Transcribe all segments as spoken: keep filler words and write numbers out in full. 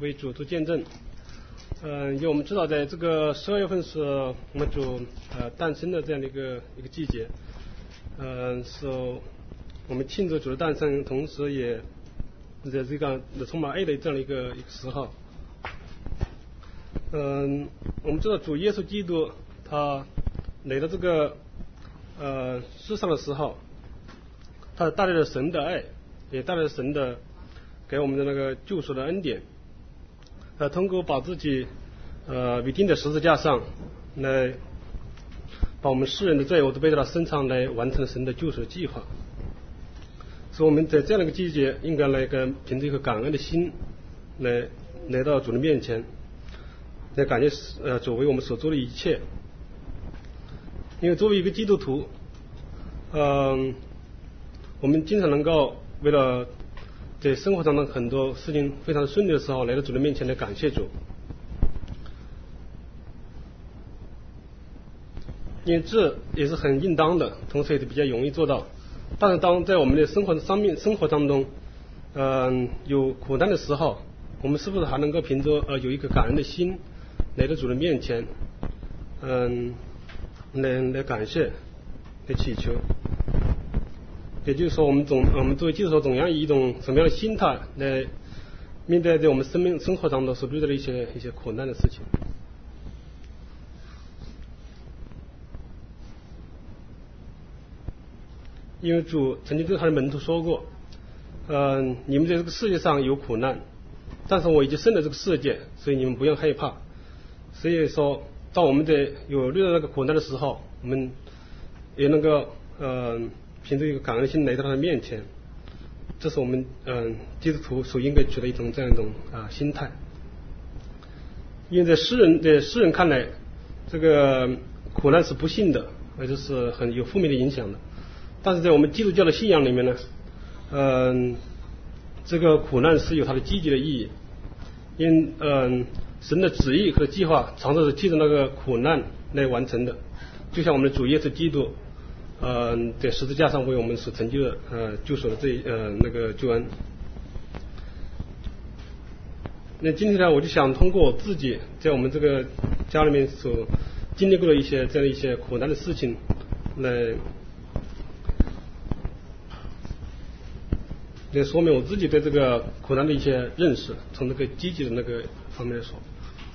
为主做见证。嗯、呃，因为我们知道，在这个十二月份是我们主呃诞生的这样的一个一个季节，嗯、呃，是我们庆祝主的诞生，同时也在这个充满爱的这样的一个一个时候。嗯、呃，我们知道主耶稣基督他来到这个呃世上的时候，他带来了神的爱，也带来了神的给我们的那个救赎的恩典。呃，通过把自己呃被钉在十字架上，来把我们世人的罪恶都背到他身上，来完成神的救赎的计划。所以我们在这样的一个季节，应该来跟凭着一颗感恩的心，来来到主的面前，来感谢呃主为我们所做的一切。因为作为一个基督徒，嗯、呃，我们经常能够为了在生活当中很多事情非常顺利的时候，来到主的面前来感谢主，因为这也是很应当的，同时也是比较容易做到。但是当在我们的生活上面生活当中，嗯、呃，有苦难的时候，我们是不是还能够凭着呃有一个感恩的心来到主的面前，嗯、呃，来来感谢，来祈求？也就是说，我们总我们作为基督徒，总要以一种什么样的心态来面对在我们生命生活当中所遇到的一些一些苦难的事情？因为主曾经对他的门徒说过，嗯、呃，你们在这个世界上有苦难，但是我已经胜了这个世界，所以你们不用害怕。所以说，当我们在有遇到那个苦难的时候，我们也能够呃。凭着一个感恩心来到他的面前，这是我们嗯、呃、基督徒所应该取的一种这样一种啊、呃、心态。因为在世人在世人看来，这个苦难是不幸的，而且是很有负面的影响的。但是在我们基督教的信仰里面呢，嗯、呃，这个苦难是有它的积极的意义。因嗯、呃、神的旨意和计划常常是借着那个苦难来完成的，就像我们的主耶稣基督。呃，在十字架上为我们所成就的呃救赎的这呃那个救恩。那今天呢，我就想通过我自己在我们这个家里面所经历过的一些这样的一些苦难的事情，来来说明我自己对这个苦难的一些认识，从这个积极的那个方面来说。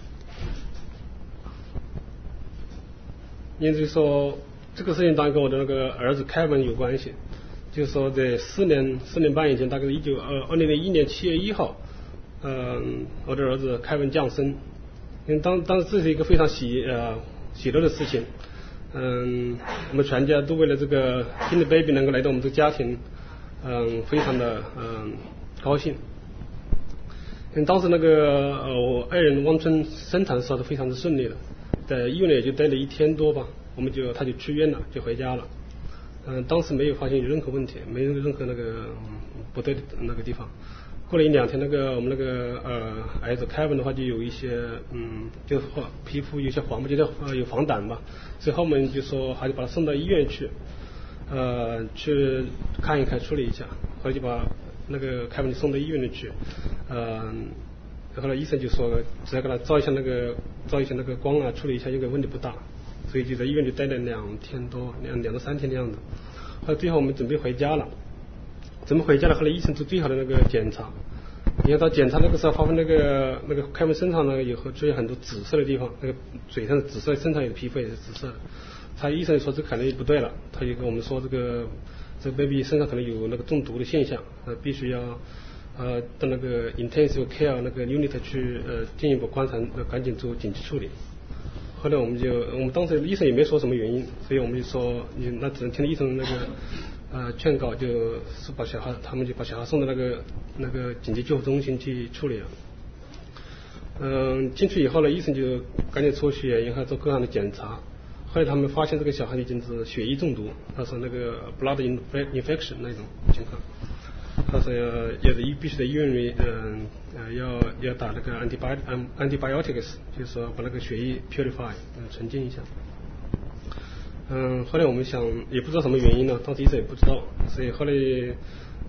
因此说。这个事情当然跟我的那个儿子凯文有关系，就是说在四年四年半以前，大概一九二二零零一年七月一号，嗯、呃，我的儿子凯文降生，因为当当时这是一个非常喜呃喜乐的事情，嗯，我们全家都为了这个新的 baby 能够来到我们这个家庭，嗯，非常的嗯高兴。因为当时那个呃我爱人汪春生产的时候是非常的顺利的，在医院里也就待了一天多吧。我们就他就出院了，就回家了。嗯、呃，当时没有发现有任何问题，没有任何那个、嗯、不对的那个地方。过了一两天，那个我们那个呃儿子凯文的话就有一些嗯，就是皮肤有些黄，不觉得呃有黄疸吧，所以后面就说还是把他送到医院去，呃去看一看处理一下，后来就把那个凯文送到医院里去，呃。后来医生就说，只要给他照一下那个照一下那个光啊，处理一下，应该问题不大。所以就在医院里待了两天多，两两到三天的样子。后来最后我们准备回家了，准备回家了。后来医生做最好的那个检查，因为他检查那个时候发现那个那个凯文身上呢以后出现很多紫色的地方，那个嘴上是紫色，身上有皮肤也是紫色的。他医生说这可能不对了，他就跟我们说这个这个 baby 身上可能有那个中毒的现象，呃，必须要呃到那个 intensive care 那个 unit 去呃进一步观察，呃赶紧做紧急处理。后来我们就，我们当时医生也没说什么原因，所以我们就说，你那只能听医生那个呃劝告，就是把小孩，他们就把小孩送到那个那个紧急救护中心去处理了。嗯，进去以后呢，医生就赶紧抽血，然后做各项的检查。后来他们发现这个小孩已经是血液中毒，他说那个 blood infection 那种情况。他说要是必须在医院里，嗯呃要要打那个 antibiotic antibiotics， 就是说把那个血液 purify， 嗯纯净一下。嗯，后来我们想也不知道什么原因呢，当时医生也不知道，所以后来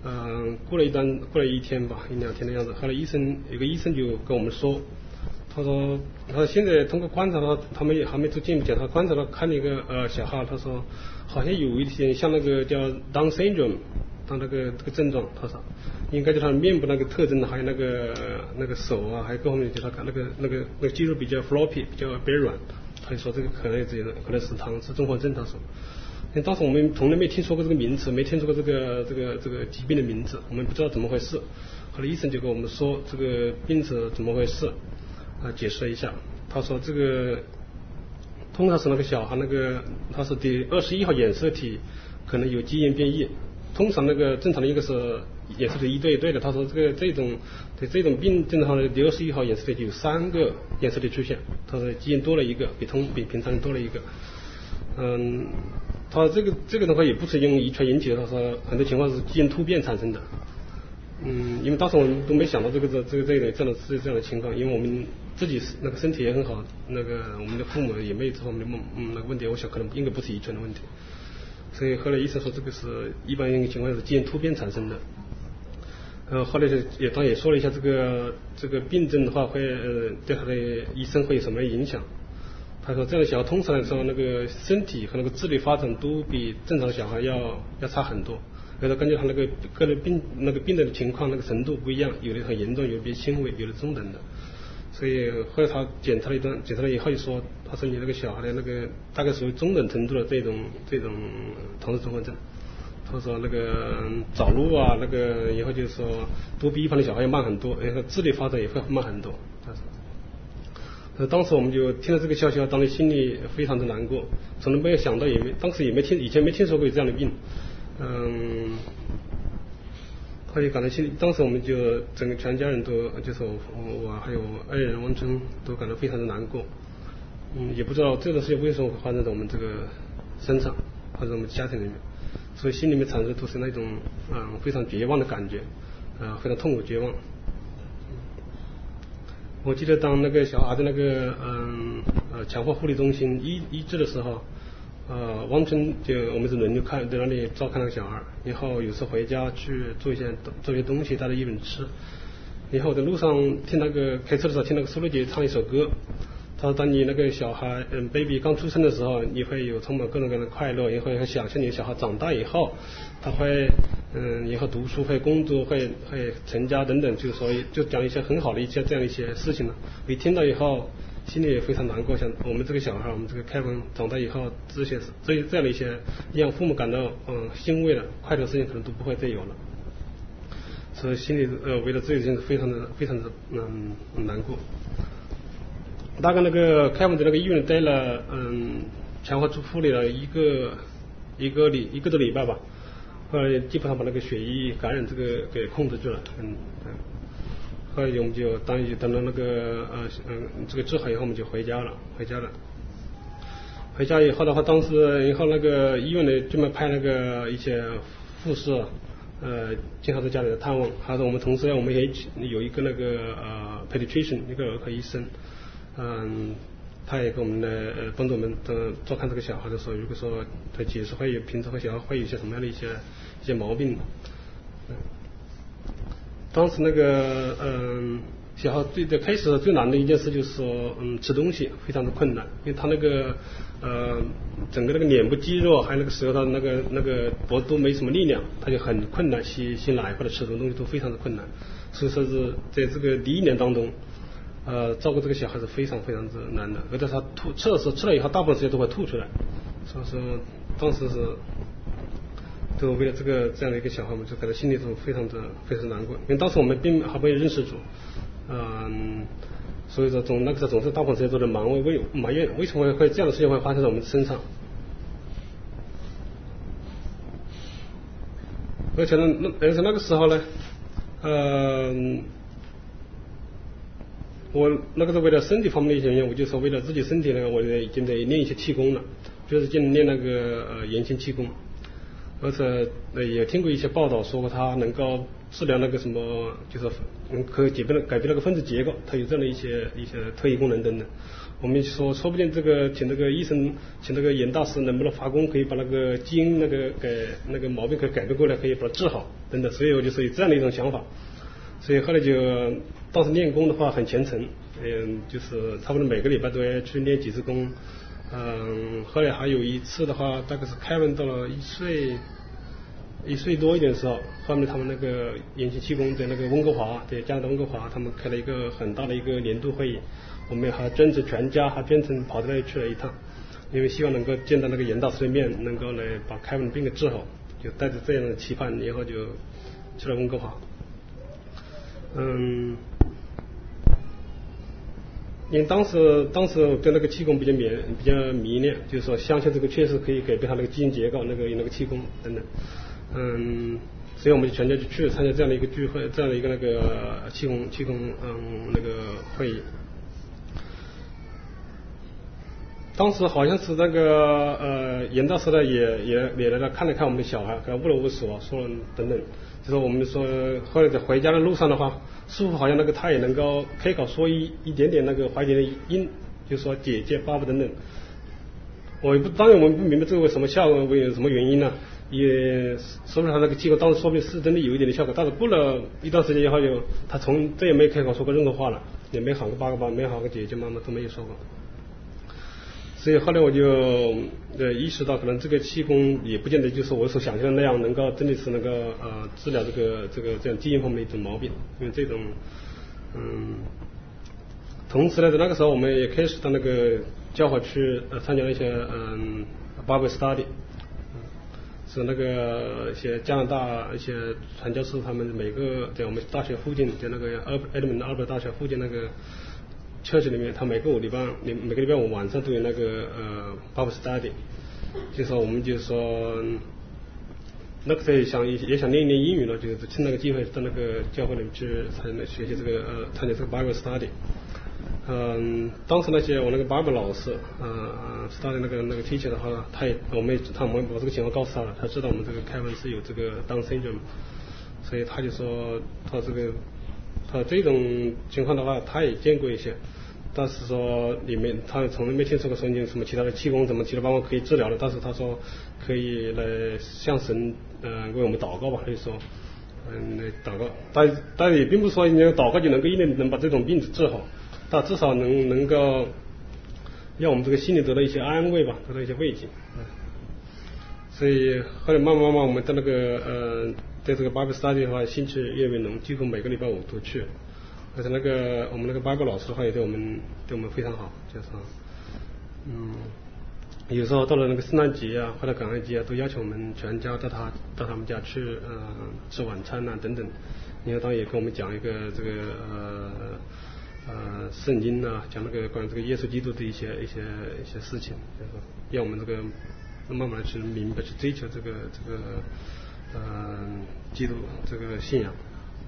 嗯、呃，过了一段过了一天吧，一两天的样子，后来医生有个医生就跟我们说，他说他说现在通过观察到他们也还没做进一步检查，观察到看了一个呃小孩，他说好像有一些像那个叫 Down syndrome。他那个这个症状，他说应该就他面部那个特征，还有那个、呃、那个手啊，还有各方面，就他那个那个那个肌肉比较 floppy， 比较比较软，他就说这个可能这个可能是唐氏综合症，他说。因为当时我们从来没听说过这个名词，没听说过这个这个这个疾病的名字，我们不知道怎么回事。后来医生就跟我们说这个病是怎么回事，啊，解释了一下。他说这个通常是那个小孩那个他是第二十一号染色体可能有基因变异。通常那个正常的一个是染色体一对一对的，他说这个这种对这种病症的话呢，第二十一号染色体就有三个染色体出现，他说基因多了一个，比通比平常人多了一个。嗯，他说这个这个的话也不是用遗传引起的，他说很多情况是基因突变产生的。嗯，因为当时我们都没想到这个这这个这个这样的是这样的情况，因为我们自己那个身体也很好，那个我们的父母也没有这方面的嗯那个问题，我想可能应该不是遗传的问题。所以后来医生说这个是一般情况下是基因突变产生的。呃，后来也当然也说了一下这个这个病症的话会呃对他的医生会有什么影响。他说这样的小孩通常来说那个身体和那个智力发展都比正常的小孩要要差很多，而且根据他那个个人病那个病的情况那个程度不一样，有的很严重，有的比较轻微，有的中等的。所以后来他检查了一段，检查了以后就说，他说你那个小孩的那个大概属于中等程度的这种这种唐氏综合症。他说那个走路啊，那个以后就是说都比一般的小孩要慢很多，然后智力发展也会慢很多。他说，呃，当时我们就听到这个消息后，当时心里非常的难过，从来没有想到，也没当时也没听以前没听说过有这样的病，嗯。他就感到心里，当时我们就整个全家人都就是我我还有爱人王春都感到非常的难过，嗯，也不知道这个事情为什么会发生在我们这个身上，或者我们家庭里面，所以心里面产生都是那种嗯非常绝望的感觉，啊、呃、非常痛苦绝望。我记得当那个小孩的那个嗯呃强化护理中心医医治的时候。呃，王春就我们是轮流看，在那里照看那个小孩，然后有时回家去做一些做一些东西带到医院吃，然后在路上听那个开车的时候听那个苏丽姐唱一首歌，他说当你那个小孩嗯 baby 刚出生的时候，你会有充满各种各样的快乐，也会想象你的小孩长大以后，他会嗯以后读书会工作会会成家等等，就是说就讲一些很好的一些这样一些事情了。我一听到以后。心里也非常难过，想我们这个小孩，我们这个凯文长大以后，这些这这样的一些让父母感到嗯欣慰的快乐的事情，可能都不会再有了。所以心里呃为了这一件事非常的非常的嗯难过。大概那个凯文在那个医院待了嗯强化护理了一个一个礼一个多礼拜吧，后来基本上把那个血液感染这个给控制住了，嗯。后来我们就当就等到那个呃嗯这个治好以后，我们就回家了，回家了。回家以后的话，当时以后那个医院呢专门派那个一些护士呃经常在家里探望，还有我们同时我们也有一个那个呃 pediatrician 一个儿科医生，嗯，他也给我们呢呃帮助我们的照看这个小孩的时候，如果说他解释会有平时和小孩会有一些什么样的一些一些毛病，嗯。当时那个嗯小孩最最开始最难的一件事就是说嗯吃东西非常的困难，因为他那个呃整个那个脸部肌肉还有那个舌头那个那个脖子都没什么力量，他就很困难吸吸奶或者吃什么东西都非常的困难，所以说是在这个第一年当中呃照顾这个小孩是非常非常之难的，而且他吐吃的时候吃了以后大部分时间都会吐出来，所以说当时是。就为了这个这样的一个小孩，我们就感到心里头非常的非常难过，因为当时我们并还没有认识主，嗯，所以说总那个时候总是大部分时间都在忙为为埋怨为什么会这样的事情会发生在我们身上，而且呢，那而且那个时候呢，嗯，我那个是为了身体方面的一些原因，我就说为了自己身体呢，我已经得练一些气功了，就是进练那个呃延庆气功。而且呃也听过一些报道说过它能够治疗那个什么，就是能可以改变改变那个分子结构，它有这样的一些一些特异功能等等。我们说说不定这个请那个医生请那个严大师能不能发功，可以把那个基因那个给那个毛病可以改变过来，可以把它治好， 等等，所以我就是有这样的一种想法，所以后来就当时练功的话很虔诚，嗯，就是差不多每个礼拜都要去练几次功，嗯，后来还有一次的话，大概是开文到了一岁一岁多一点的时候，后面他们那个延庆气功在那个温哥华，在加拿大温哥华，他们开了一个很大的一个年度会议，我们还专程全家还专程跑到那里去了一趟，因为希望能够见到那个严大师的面，能够来把开文的病给治好，就带着这样的期盼，然后就去了温哥华。嗯，因为当时当时我对那个气功比较迷比较迷恋，就是说相信这个确实可以改变他那个基因结构，那个那个气功等等。嗯，所以我们就全家就去参加这样的一个聚会，这样的一个那个气功气功嗯那个会议。当时好像是那个呃严大师呢也也也来了看了看我们的小孩，还问了问说说等等，就说我们说后来在回家的路上的话，师傅好像那个他也能够开口说一一点点那个怀疑的音，就说姐姐爸爸等等。我也不当然我们不明白这个为什么效果，为什么原因呢？也说不上那个气功当时说不定是真的有一点的效果，但是过了一段时间以后就他从再也没开口说过任何话了，也没喊过爸爸，没喊过姐姐妈妈，都没有说过。所以后来我就呃意识到，可能这个气功也不见得就是我所想象的那样，能够真的是能够呃治疗这个这个这样基因方面的一种毛病，因为这种嗯，同时呢，在那个时候我们也开始到那个教会去呃参加了一些嗯 Bible study， 是那个一些加拿大一些传教士他们每个在我们大学附近，在那个埃埃德蒙顿阿尔伯大学附近那个。church 里面，他每个礼拜每每个礼拜五晚上都有那个呃 Bible study， 就说我们就说那个时候也想也想练一练英语了，就是趁那个机会到那个教会里面去参加学习这个呃参加这个 Bible study。嗯，当时那些我那个 Bible 老师，呃 study 那个那个 teacher 的话，他也我们他我们把这个情况告诉他了，他知道我们这个开文是有这个 Down syndrome， 所以他就说他这个。他这种情况的话，他也见过一些，但是说里面他从来没听说过说有什么其他的气功什么其他方法可以治疗的，但是他说可以来向神呃为我们祷告吧，可以说嗯来祷告，但但也并不是说你祷告就能够一定能把这种病治好，但至少能能够让我们这个心里得到一些安慰吧，得到一些慰藉。嗯，所以后来慢慢慢慢我们在那个呃。对这个 Bible study 的话，兴趣越来越浓，几乎每个礼拜五都去。而且那个我们那个 Bible 老师的话，也对我们对我们非常好，就是嗯，有时候到了那个圣诞节啊，或者感恩节啊，都要求我们全家到他到他们家去呃吃晚餐啊等等。因为他也跟我们讲一个这个呃呃圣经啊，讲那个关于这个耶稣基督的一些一些一些事情，就是说让我们这个慢慢的去明白去追求这个这个。嗯，基督这个信仰，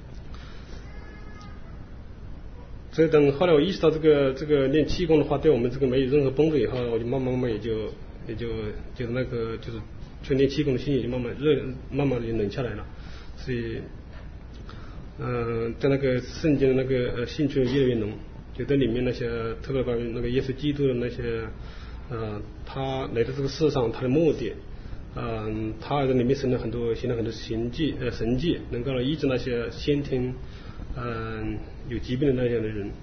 所以等后来我意识到这个这个练气功的话，对我们这个没有任何帮助以后，我就慢慢慢慢也就也就就是那个就是去练气功的心也就慢慢热慢慢的就冷下来了，所以嗯、呃，在那个圣经的那个呃兴趣越来越浓，就在里面那些特别关于那个耶稣基督的那些呃他来到这个世上他的目的。嗯，他在里面行了很多行了很多神迹呃神迹，能够医治那些先天嗯有疾病的那样的人。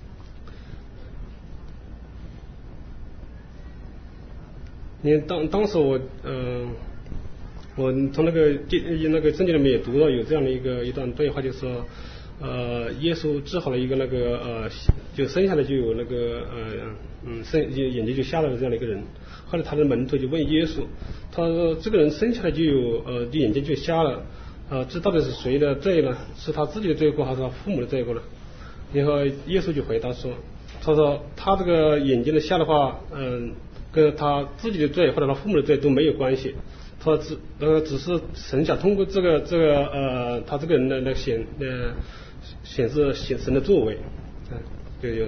因为当当时我嗯、呃、我从那个那个圣经里面也读到有这样的一个一段对话，就是说呃耶稣治好了一个那个呃就生下来就有那个呃嗯生眼睛就瞎了的这样的一个人。后来他的门徒就问耶稣，他说这个人生下来就有呃眼睛就瞎了，呃这到底是谁的罪呢？是他自己的罪过还是他父母的罪过呢？然后耶稣就回答说，他说他这个眼睛的瞎的话，嗯、呃、跟他自己的罪或者他父母的罪都没有关系，他只呃只是神想通过这个这个呃他这个人的那显呃显示显神的作为，嗯、呃、就有。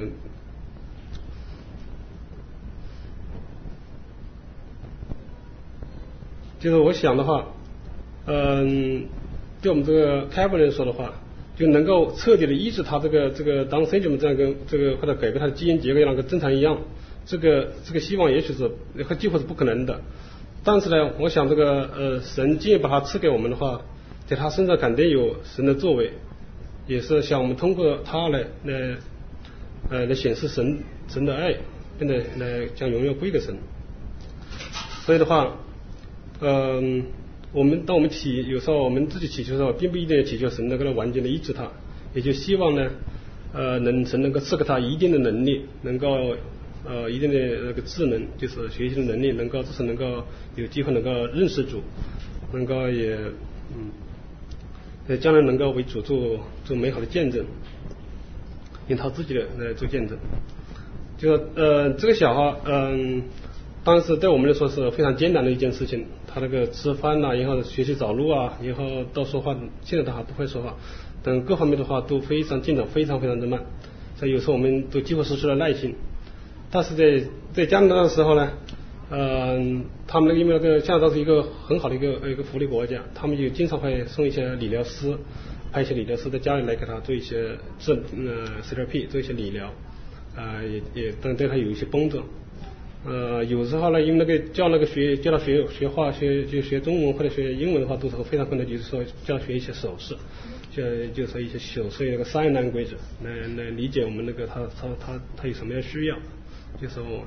就是我想的话，嗯，对我们这个开发人说的话，就能够彻底的医治他这个这个当 syndrome 这样跟这个或者改变他的基因结构让跟正常一样，这个这个希望也许是和几乎是不可能的。但是呢，我想这个呃神既然把它赐给我们的话， 在他身上肯定有神的作为，也是想我们通过他来来呃来显示神神的爱，并且来将荣耀归给神。所以的话，嗯、呃，我们当我们祈有时候我们自己祈求的时候，并不一定要祈求神能够完全的医治他，也就希望呢，呃，能神能够赐给他一定的能力，能够呃一定的那个智能，就是学习的能力，能够至少能够有机会能够认识主，能够也嗯，呃将来能够为主做做美好的见证，用他自己的来做见证。就呃这个小孩嗯。呃当时对我们来说是非常艰难的一件事情，他那个吃饭呐、啊，然后学习找路啊，然后到说话，现在他还不会说话，等各方面的话都非常进展非常非常的慢，所以有时候我们都几乎失去了耐心。但是在在加拿大的时候呢，呃，他们那个因为那个加拿大是一个很好的一个一个福利国家，他们就经常会送一些理疗师，派一些理疗师在家里来给他做一些治呃 C R P 做一些理疗，啊、呃、也也对对他有一些帮助。呃，有时候呢，因为那个教那个学教他学学画学就学中文或者学英文的话，都是非常困难，就是说教学一些手势，就就是说一些手势那个 sign language 来来理解我们那个他他他他有什么样需要，就是我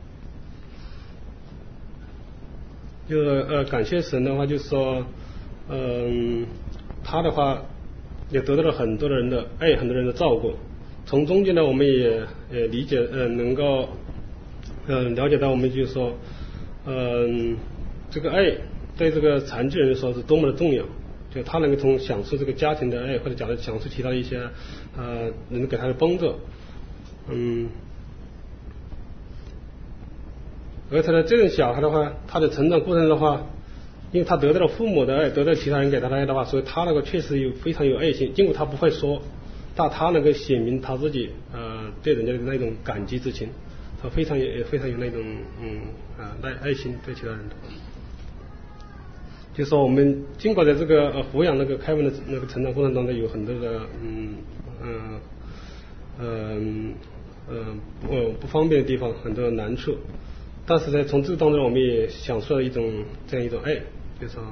就呃感谢神的话，就是说嗯、呃、他的话也得到了很多的人的爱，很多人的照顾，从中间呢我们也也理解呃能够。嗯，了解到我们就是说，嗯，这个爱对这个残疾人来说是多么的重要，就他能够从享受这个家庭的爱，或者讲的享受其他的一些呃能给他的帮助，嗯，而他的这种小孩的话，他的成长过程的话，因为他得到了父母的爱，得到其他人给他的爱的话，所以他那个确实有非常有爱心，尽管他不会说，但他能够显明他自己呃对人家的那种感激之情。他非常有非常有那种嗯啊爱爱心对其他人的，就说我们尽管在这个呃抚养那个凯文的那个成长过程当中有很多的嗯嗯嗯嗯不不方便的地方，很多难处，但是呢从这个当中我们也享受了一种这样一种爱，就是说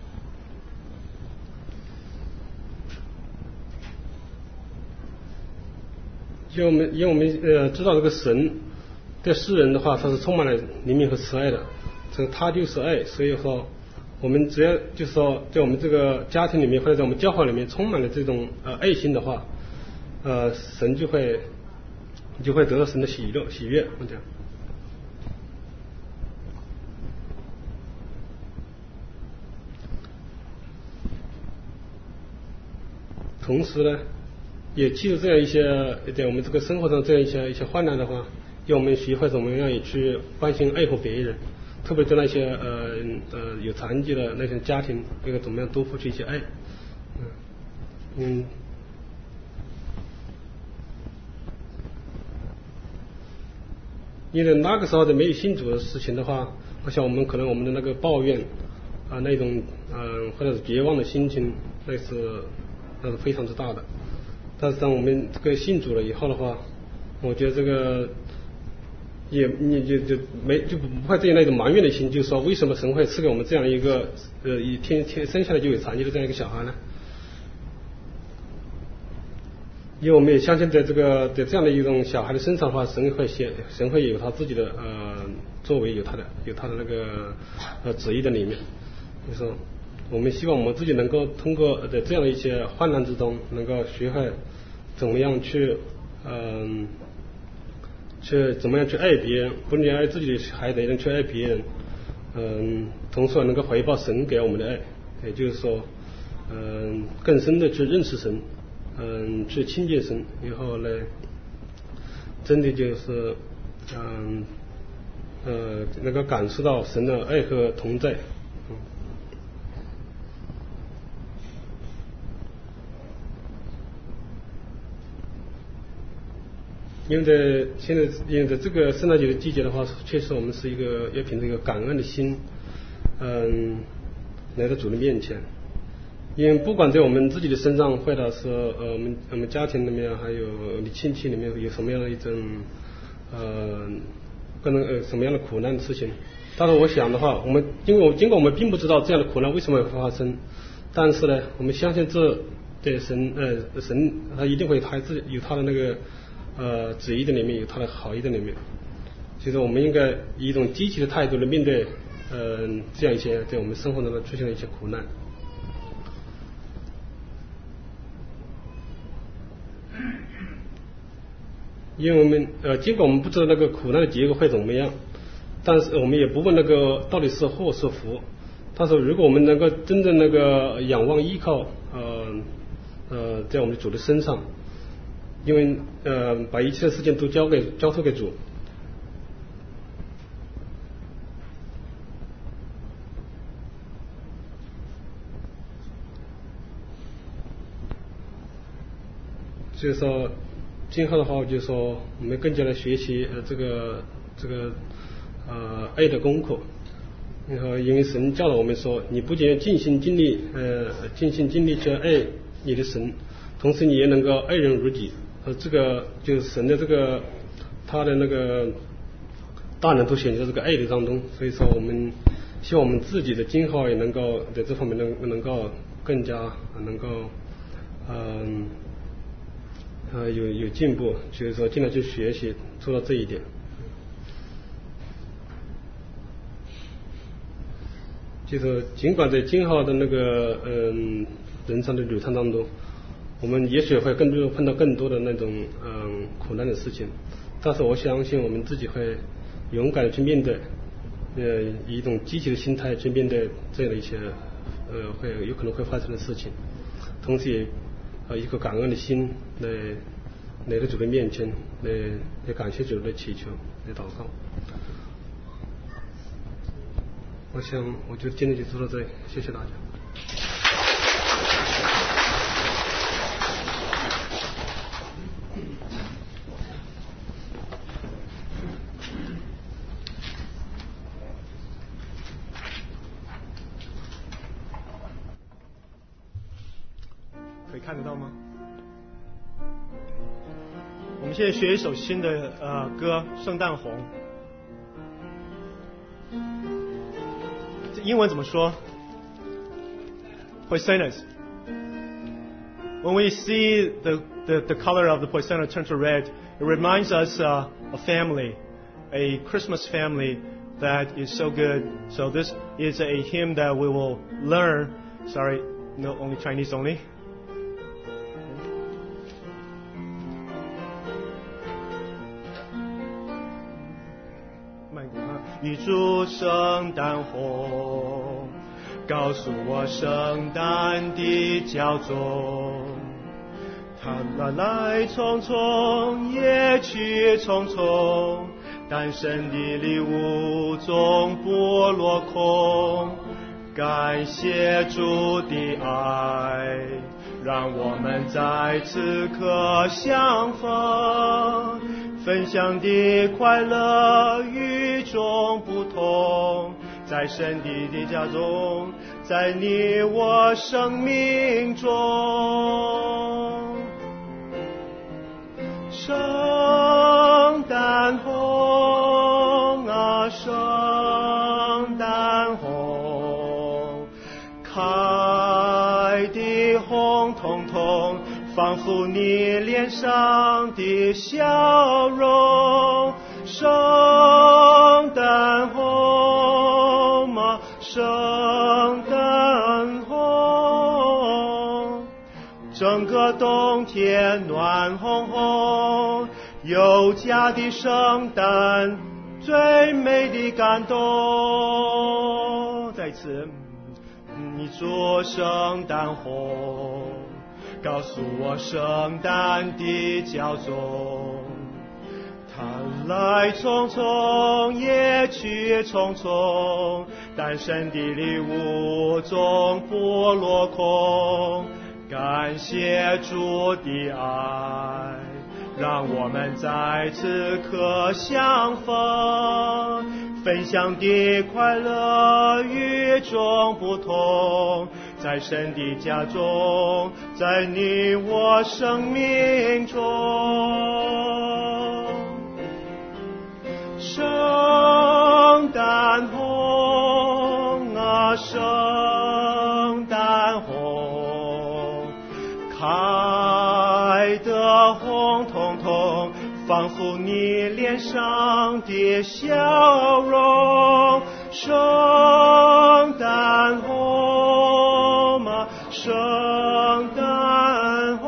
因为我们因为我们呃知道这个神对世人的话，他是充满了怜悯和慈爱的，这个他就是爱，所以说我们只要就是说在我们这个家庭里面或者在我们教会里面充满了这种呃爱心的话，呃神就会就会得到神的喜乐喜悦，这样。同时呢，也记住这样一些在我们这个生活中这样一些一些患难的话，要我们学会怎么样也去关心爱护别人，特别对那些呃呃有残疾的那些家庭，这个怎么样多付出一些爱，嗯嗯。因为那个时候的没有信主的事情的话，我想我们可能我们的那个抱怨啊、呃、那种嗯、呃、或者是绝望的心情，那是那是非常之大的。但是当我们这个信主了以后的话，我觉得这个也你就就没就不会再有那种埋怨的心，就是说为什么神会赐给我们这样一个呃一天天生下来就有残疾的这样一个小孩呢？因为我们也相信在这个在这样的一种小孩的身上的话，神会显神会有他自己的呃作为，有他的有他的那个呃旨意在里面。就是说我们希望我们自己能够通过在这样的一些患难之中，能够学会怎么样去嗯、呃、去怎么样去爱别人，不仅爱自己的孩子，也能去爱别人，嗯、呃，同时能够回报神给我们的爱，也就是说嗯、呃、更深的去认识神。嗯，去亲近神，然后呢，真的就是嗯呃能够感受到神的爱和同在。嗯，因为在现在因为在这个圣诞节的季节的话，确实我们是一个要凭着一个感恩的心，嗯，来到主的面前。因为不管在我们自己的身上，或者是呃我们我们家庭里面，还有你亲戚里面有什么样的一种呃可能呃什么样的苦难的事情，但是我想的话，我们因为我尽管我们并不知道这样的苦难为什么会发生， 但是呢，我们相信这对神呃神他一定会他自己有他的那个呃旨意的里面，有他的好意的里面。所以说我们应该以一种积极的态度来面对呃这样一些在我们生活当中出现的一些苦难。因为我们呃尽管我们不知道那个苦难的结果会怎么样，但是我们也不问那个到底是祸是福。但是如果我们能够真正那个仰望依靠呃呃在我们的主的身上，因为呃把一切的事情都交给交托给主，所以说今后的话，就是说我们更加的学习呃这个这个呃爱的功课。然后因为神教导我们说，你不仅尽心尽力呃尽心尽力去爱你的神，同时你也能够爱人如己。呃这个就是神的这个他的那个大能都显现在这个爱的当中。所以说我们希望我们自己的今后也能够在这方面能能够更加能够嗯 呃, 呃有有进步，就是说尽量去学习做到这一点。就是尽管在今后的那个嗯人生的旅程当中，我们也许会更多碰到更多的那种嗯苦难的事情，但是我相信我们自己会勇敢的去面对，呃以一种积极的心态去面对这样的一些呃会有可能会发生的事情，同时也呃一颗感恩的心来来到主的面前，来来感谢主的祈求，来祷告。我想，我就今天就说到这里，谢谢大家。 可以看得到吗？我们现在学一首新的呃歌《圣诞红》。英文怎么说 ？Poisonous. When we see the, the, the color of the poisonous turn to red, it reminds us uh, of family, a Christmas family that is so good. So this is a hymn that we will learn. Sorry, no, only Chinese only. 预祝圣诞红，告诉我圣诞的骄纵。它来来匆匆，也去匆匆，诞生的礼物总不落空。感谢主的爱，让我们在此刻相逢。分享的快乐与众不同，在神的的家中，在你我生命中。圣诞红啊，圣诞红，开的红彤彤，仿佛你脸上的笑容。圣诞红啊，圣诞红，整个冬天暖烘烘，有家的圣诞最美的感动。再次，你祝圣诞红，告诉我圣诞的骄纵。它来匆匆，也去匆匆，诞生的礼物总不落空。感谢主的爱，让我们在此刻相逢。分享的快乐与众不同，在神的家中，在你我生命中。圣诞红啊，圣诞红， 诉你脸上的笑容。圣诞红啊，圣诞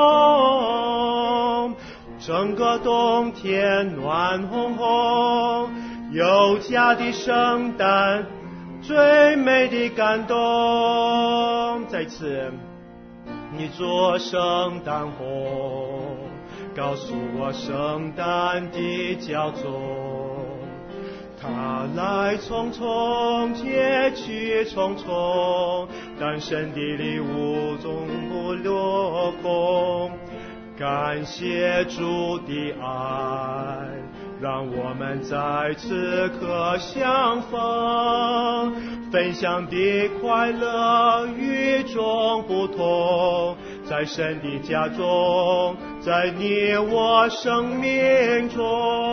红，整个冬天暖烘烘，有家的圣诞最美的感动。再次，你做圣诞红，告诉我圣诞的骄纵。他来匆匆，结去匆匆，诞生的礼物总不落空。感谢主的爱，让我们在此刻相逢，分享的快乐与众不同，在神的家中，在你我生命中。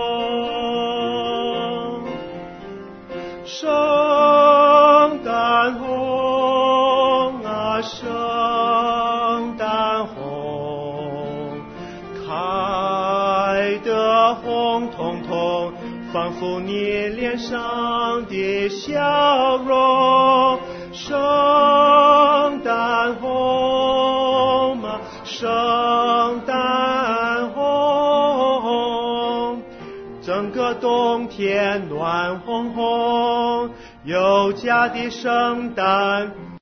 圣诞红啊，圣诞红，开得红彤彤，仿佛你脸上的笑容。圣诞红啊，圣诞红，整个冬天暖烘烘，有家的圣诞